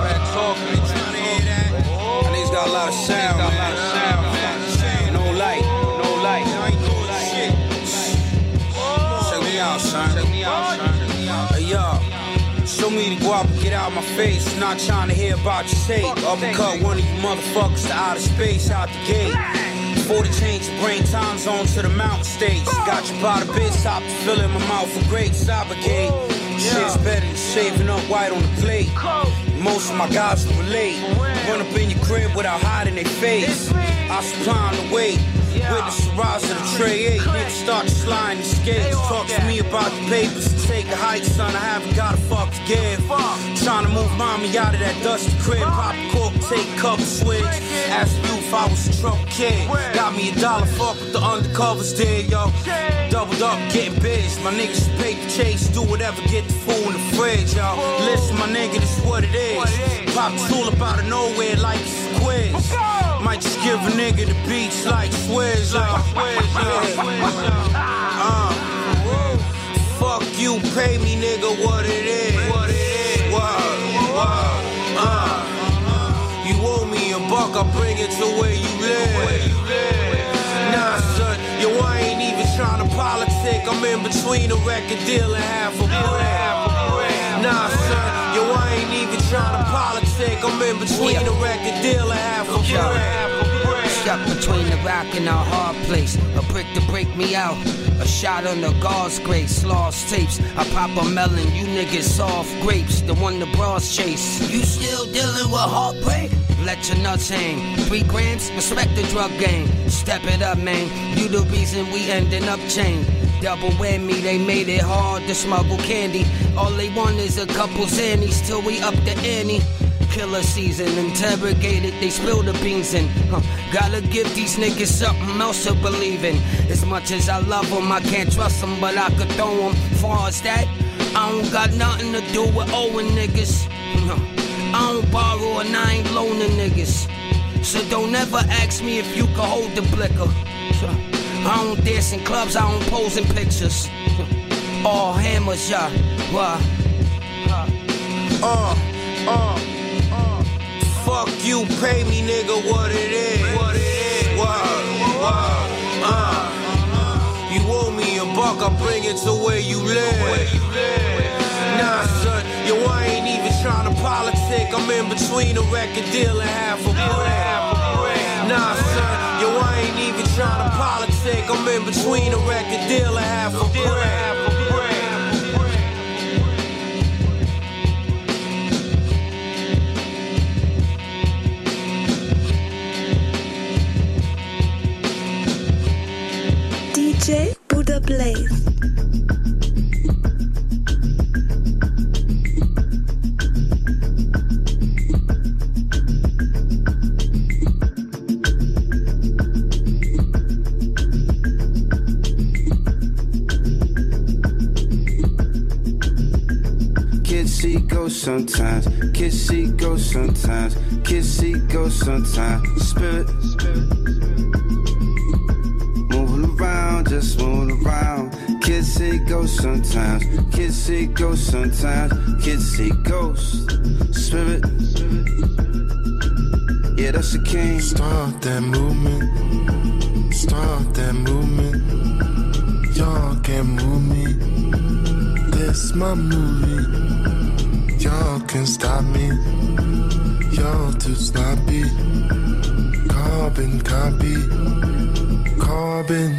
I niggas got a lot of sound, man. No light, no light. I ain't doing shit. Check me out, son. Hey, yo. Show me to go out and get out of my face. Not trying to hear about your tape. Uppercut one of you motherfuckers to outer space, out the gate. Before to change the brain time zone to the mountain states. Got you by the bit, stop to fill in my mouth for great Cybergate. Shit's better than shaving up white on the plate. Most of my guys will relate. Run up in your crib without hiding their face. I supply on the weight. Witness the rise of the Trey 8. Niggas start to slide in the skates. Talk to me about the papers. Take a hike, son. I haven't got a fuck to give. Trying to move mommy out of that dusty crib. Pop a cork, take a couple swigs. Ask you if I was a trouble kid. Got me $1, fuck what the undercovers did, yo. Doubled up, getting biz. My niggas paper chase. Do whatever, get the food in the fridge, yo. Listen, my nigga, this is what it is. Pop the tool up out of nowhere like it's a quiz. Might just give a nigga the beats like Swizz, fuck you, pay me, nigga, what it is. You owe me $1, I'll bring it to where you live. Nah, son, yo, I ain't even trying to politic. I'm in between a record deal and half a bread. Nah, son, yo, I ain't even trying to politic. I'm in between a record deal and half a bread. Stuck between the rock and our hard place. A brick to break me out. A shot on the gauze grace. Lost tapes. I pop a melon. You niggas soft grapes. The one the bras chase. You still dealing with heartbreak? Let your nuts hang. 3 grams? Respect the drug game. Step it up, man. You the reason we ending up chained. Double whammy, they made it hard to smuggle candy. All they want is a couple zannies till we up the ante. Killer season, interrogated, they spill the beans in. Gotta give these niggas something else to believe in. As much as I love them, I can't trust them, but I could throw them. Far as that, I don't got nothing to do with owing niggas. I don't borrow and I ain't loaning niggas. So don't ever ask me if you can hold the blicker. I don't dance in clubs, I don't pose in pictures. All hammers, yeah. Fuck you, pay me, nigga, what it is. You owe me $1, I'll bring it to where you live. Nah, son, yo, I ain't even trying to politic. I'm in between a record deal and half a bread. Nah, son, yo, I ain't even trying to politic. I'm in between a record deal and half a bread. DJ Buddha Blaze. Kids see ghosts sometimes, kids see ghosts sometimes, kids see ghosts sometimes. Spirit. Just moving around. Kids see ghosts sometimes. Kids see ghosts sometimes. Kids see ghosts. Spirit. Yeah, that's the king. Start that movement. Start that movement. Y'all can't move me. This my movie. Y'all can stop me. Y'all too sloppy. Carbon copy. Carbon.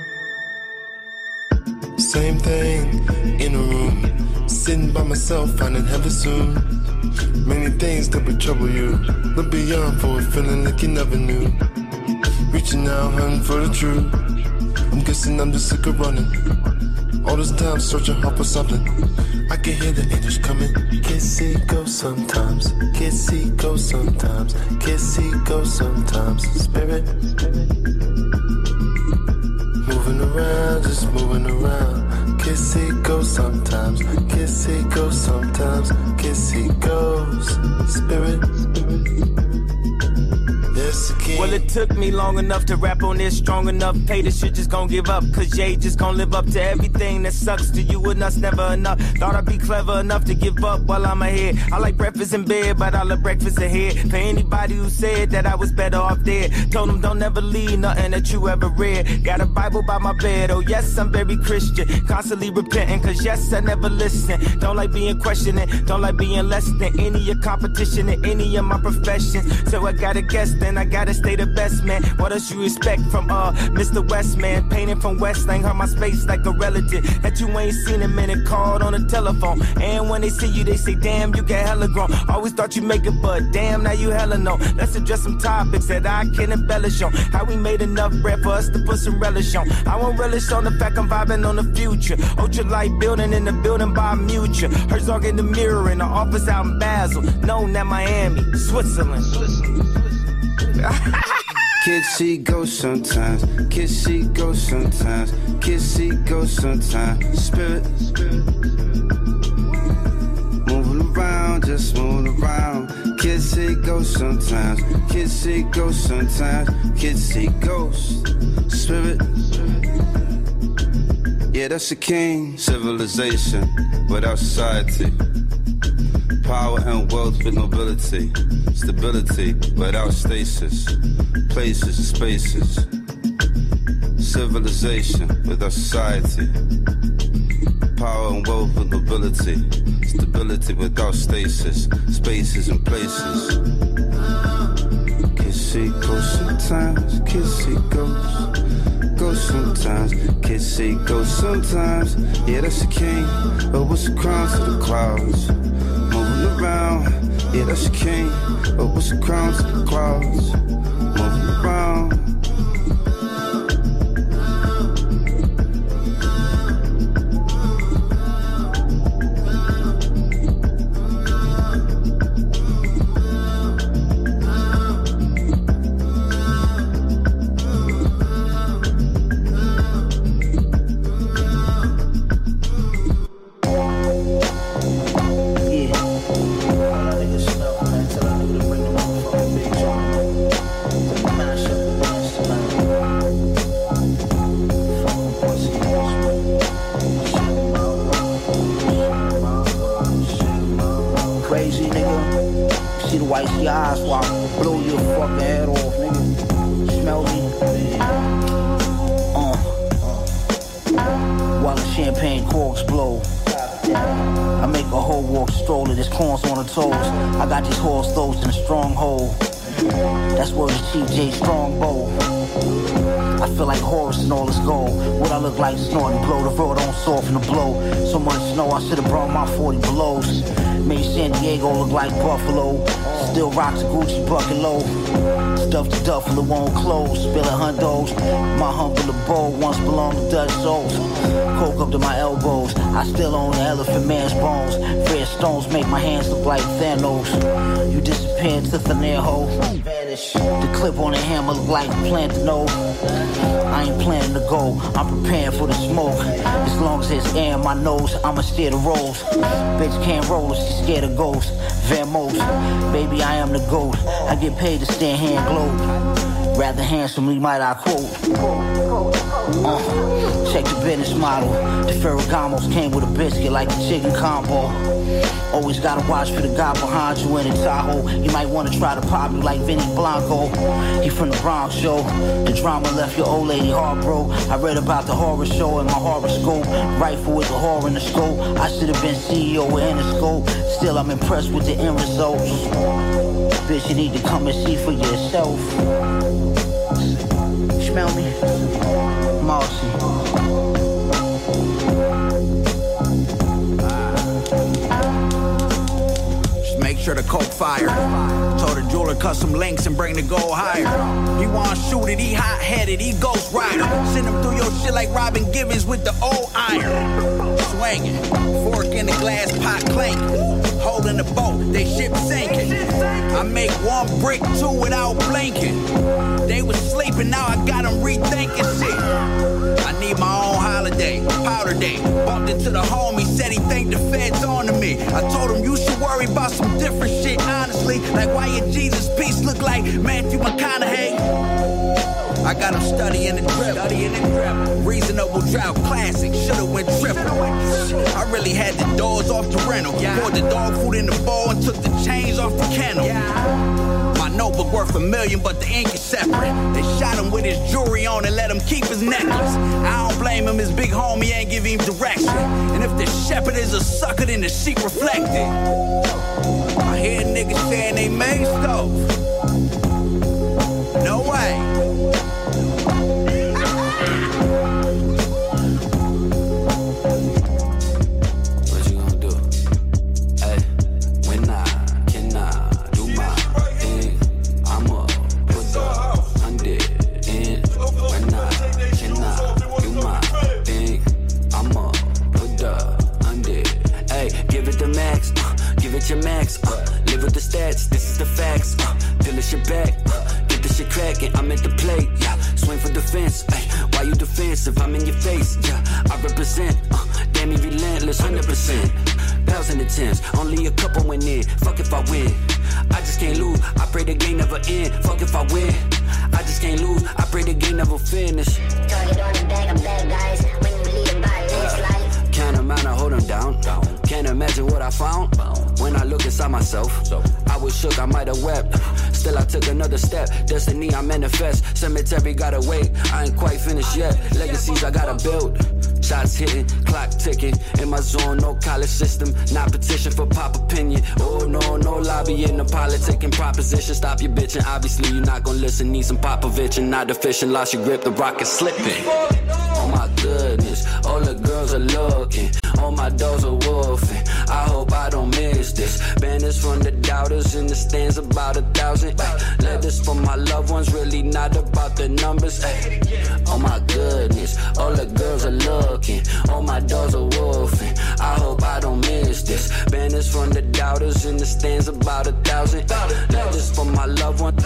Same thing in a room. Sitting by myself, finding heaven soon. Many things that would trouble you. Look beyond for it, feeling like you never knew. Reaching out, hunting for the truth. I'm guessing I'm just sick of running. All this time searching hard for something. I can hear the angels coming. Can't see go sometimes. Can't see go sometimes. Can't see go sometimes. Spirit moving around, just moving around. Can't see go sometimes. Can't see go sometimes. Can't see goes. Spirit. Well, it took me long enough to rap on this, strong enough. Pay the shit, just gon' give up. Cause Jay just gon' live up to everything that sucks to you and us, never enough. Thought I'd be clever enough to give up while I'm ahead. I like breakfast in bed, but I love breakfast ahead. For anybody who said that I was better off dead, told them don't ever leave nothing that you ever read. Got a Bible by my bed, oh yes, I'm very Christian. Constantly repenting, cause yes, I never listen. Don't like being questioning, don't like being less than any of your competition in any of my professions. So I gotta guess, then I gotta stay the best, man. What else you expect from Mr. Westman? Painting from Westland, heard my space like a relative that you ain't seen a minute, called on the telephone. And when they see you, they say, damn, you get hella grown. Always thought you make it, but damn, now you hella know. Let's address some topics that I can embellish on. How we made enough bread for us to put some relish on. I won't relish on the fact I'm vibing on the future. Ultralight building in the building by Mutual. Herzog in the mirror in the office out in Basel. Known at Miami, Switzerland. Kids see ghosts sometimes. Kids see ghosts sometimes. Kids see ghosts sometimes. Spirit moving around, just moving around. Kids see ghosts sometimes. Kids see ghosts sometimes. Kids see ghosts. Spirit. Yeah, that's a king. Civilization without society. Power and wealth with nobility. Stability without stasis. Places and spaces. Civilization without society. Power and wealth with nobility. Stability without stasis. Spaces and places. Kids see ghosts sometimes. Kids see ghosts. Ghosts sometimes. Kids see ghosts sometimes. Yeah, that's the king. But what's the crown to the clouds? Moving around, yeah, that's the king. But what's the crown to the clouds? Moving around. Like snorting, blow the road on soften the blow. So much snow, I should've brought my 40 belows. Made San Diego look like Buffalo. Still rocks a Gucci bucket low. Stuffed the duffel, it won't close. Spilling hundos. My humble abode once belonged to Dutch souls. Coke up to my elbows. I still own the elephant man's bones. Red stones make my hands look like Thanos. You disappear into thin air hole. Vanish. The clip on the hammer look like you planned to know. I ain't planning to go, I'm preparing for the smoke. As long as there's air in my nose, I'ma steer the rolls. Bitch can't roll if she's scared of ghosts. Van Most, baby I am the GOAT. I get paid to stand here and gloat. Rather handsomely might I quote. Check the business model. The Ferragamos came with a biscuit like the chicken combo. Always gotta watch for the guy behind you in the Tahoe. He might wanna try to pop you like Vinny Blanco. He from the Bronx, show. The drama left your old lady heartbroken. I read about the horror show in my horoscope. Rifle with the horror in the scope. I should have been CEO with Interscope. Still, I'm impressed with the end results. Bitch, you need to come and see for yourself. Smell me? Marcy. Make sure the coke fire. Told the jeweler cut some links and bring the gold higher. He wanna shoot it, he hot-headed, he ghost rider. Send him through your shit like Robin Givens with the old iron. Swinging, fork in the glass pot clanking. Holding the boat, they ship sinking. I make one brick, two without blinking. They was sleeping, now I got them rethinking shit. I need my own holiday, powder day. Bumped into the homie, said he think the feds on to me. I told him you should worry about some different shit, honestly. Like why your Jesus piece look like Matthew McConaughey. I got him studying the drip. Reasonable drought, classic, should've went triple. I really had the doors off the rental. Poured the dog food in the bowl and took the chains off the kennel. My notebook worth $1 million, but the ink is separate. They shot him with his jewelry on and let him keep his necklace. I don't blame him, his big homie ain't giving him direction. And if the shepherd is a sucker, then the sheep reflected. I hear niggas saying they made stove. No way. Your max, live with the stats, this is the facts, till the shit back, get the shit cracking, I'm at the plate, yeah, swing for defense, why you defensive, I'm in your face, yeah, I represent, damn me relentless, 100%, pounds and attempts, only a couple went in, fuck if I win, I just can't lose, I pray the game never end, fuck if I win, I just can't lose, I pray the game never finish. Target on the bag of bad guys, when you lead them by landslide. Can't amount to hold them down, can't imagine what I found. When I look inside myself, I was shook, I might have wept. Still I took another step, destiny I manifest. Cemetery gotta wait, I ain't quite finished yet. Legacies I gotta build. Shots hitting, clock ticking. In my zone, no college system. Not petition for pop opinion. Oh no, no lobbying, no politicking proposition. Stop your bitching, obviously you're not gonna listen. Need some Popovich and not efficient. Lost your grip, the rock is slipping. Oh my goodness, all the girls are looking. All my dogs are wolfing. I hope I don't miss this. Banners from the doubters in the stands about 1,000. Letters from my loved ones, really not about the numbers. Oh my goodness, all the girls are looking. All my dogs are wolfing. I hope I don't miss this. Banners from the doubters in the stands about 1,000. Letters from my loved ones.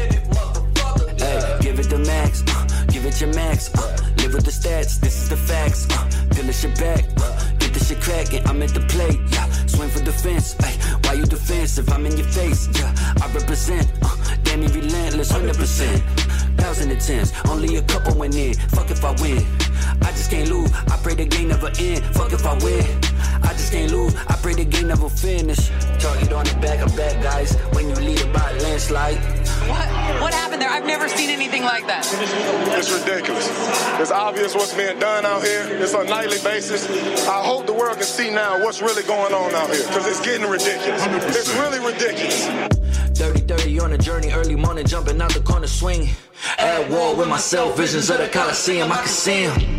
Hey, give it the max, give it your max. Live with the stats, this is the facts. Peel the shit back, get the shit cracking. I'm at the plate, yeah. Swing for defense, why you defensive? I'm in your face, yeah. I represent, damn me relentless, 100%. Pounds and attempts, only a couple went in. Fuck if I win, I just can't lose. I pray the game never end. Fuck if I win, I just can't lose. I pray the game never finish. Target on the back of bad guys when you lead it by a landslide. What happened there? I've never seen anything like that. It's ridiculous. It's obvious what's being done out here. It's on a nightly basis. I hope the world can see now what's really going on out here, because it's getting ridiculous. It's really ridiculous. 30-30 on a journey, early morning, jumping out the corner, swinging. At war with myself, visions of the Coliseum, I can see him.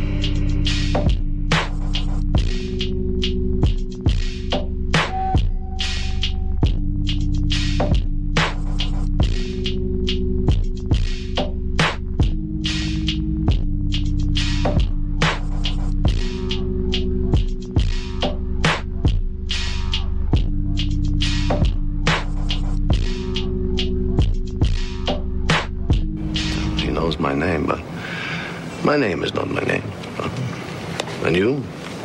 My name, but my name is not my name. And you?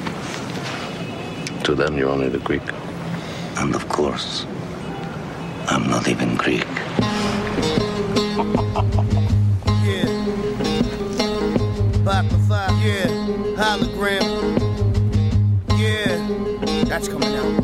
To them, you're only the Greek. And of course, I'm not even Greek. Yeah. 5 for 5, yeah. Hologram. Yeah. That's coming out.